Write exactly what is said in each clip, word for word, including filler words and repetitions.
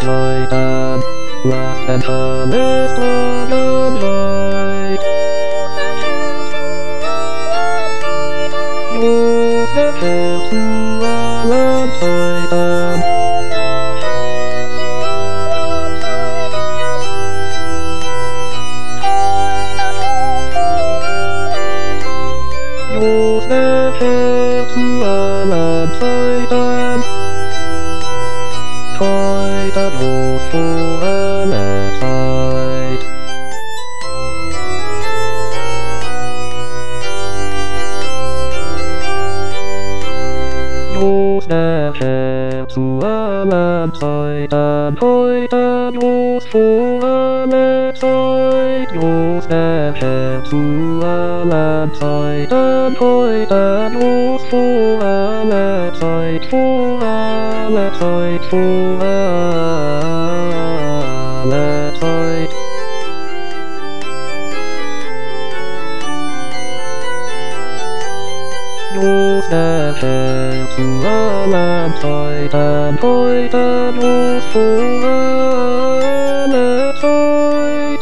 Titan, last and honest Dragonite. Use the hair to Alan Titan. Use the hair to Alan Titan. Titan goes for Alan Titan. Use the hair to Alan Titan. Titan goes for Alan Titan. Use the hair to Alan Titan. Titan goes for Alan Titan. For Alan Titan. For Alan Titan. Use the hair to Alan Titan. Titan goes for Alan Titan.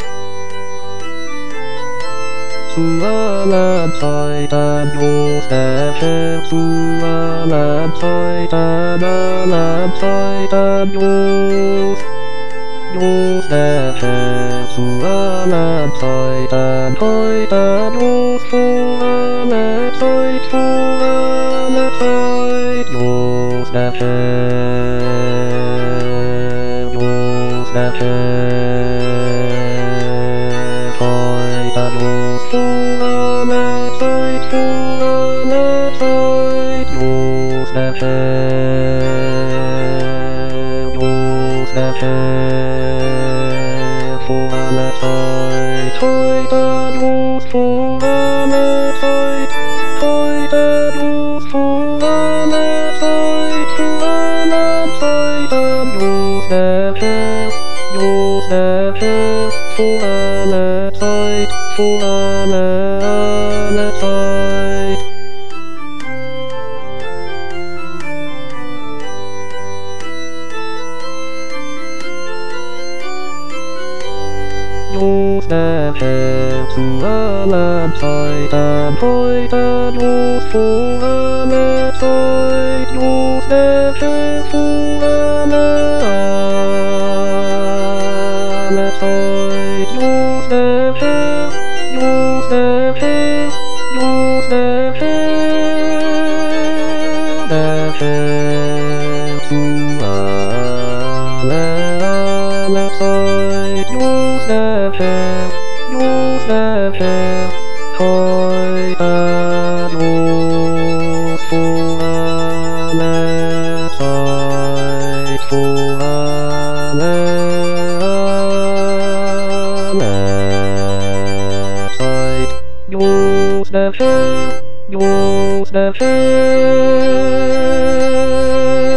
To Alan Titan, use the hair to Alan Titan. Alan Titan, use. Use the hair to Alan Titan. Titan goes for Alan Titan. For Alan Titan, use the hair. Use the hair. Titan goes for Alan Titan. For Alan Titan, use the hair. Use the hair. For Alan Titan. Titan goes for Alan Titan. Titan goes for Alan Titan. For Alan Titan, use the hair. Use the hair. For Alan Titan. For Alan Titan. Use the hair to Alan Titan. Titan goes for Alan Titan. Use the hair for Alan Titan. Use the hair. Use the hair. Use the hair. The hair to Alan Titan. Use the hair. Use the hair. Titan goes for Alan Titan. For Alan Titan. Use the hair. Use the hair.